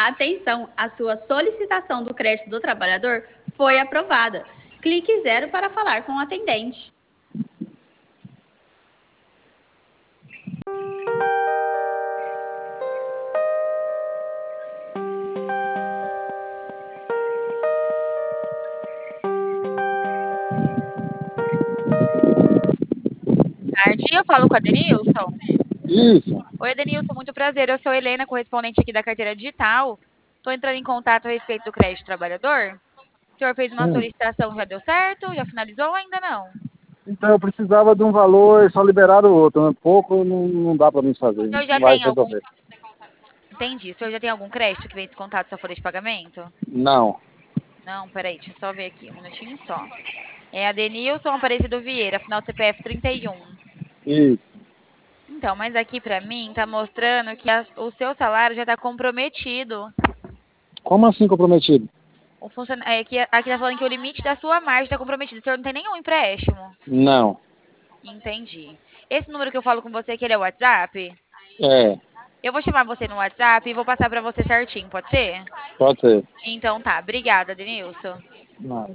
Atenção, a sua solicitação do crédito do trabalhador foi aprovada. Clique 0 para falar com o atendente. Tarde, eu falo com a Denilson. Isso. Oi, Denilson, muito prazer. Eu sou Helena, correspondente aqui da carteira digital. Estou entrando em contato a respeito do crédito trabalhador. O senhor fez uma Sim. solicitação, já deu certo? Já finalizou ou ainda não? Então eu precisava de um valor, só liberaram o outro. Pouco não dá para mim fazer, O senhor não já vai tem algum. resolver. Entendi. O senhor já tem algum crédito que vem descontado da sua folha de pagamento? Não. Não, peraí, deixa eu só ver aqui, um minutinho só. É a Denilson Aparecido Vieira, final CPF 31. Isso. Então, mas aqui pra mim tá mostrando que o seu salário já tá comprometido. Como assim comprometido? Aqui tá falando que o limite da sua margem tá comprometido. O senhor não tem nenhum empréstimo. Não. Entendi. Esse número que eu falo com você, que ele é o WhatsApp, É, eu vou chamar você no WhatsApp e vou passar pra você certinho, pode ser? pode ser. Então tá, obrigada, Denilson. Não.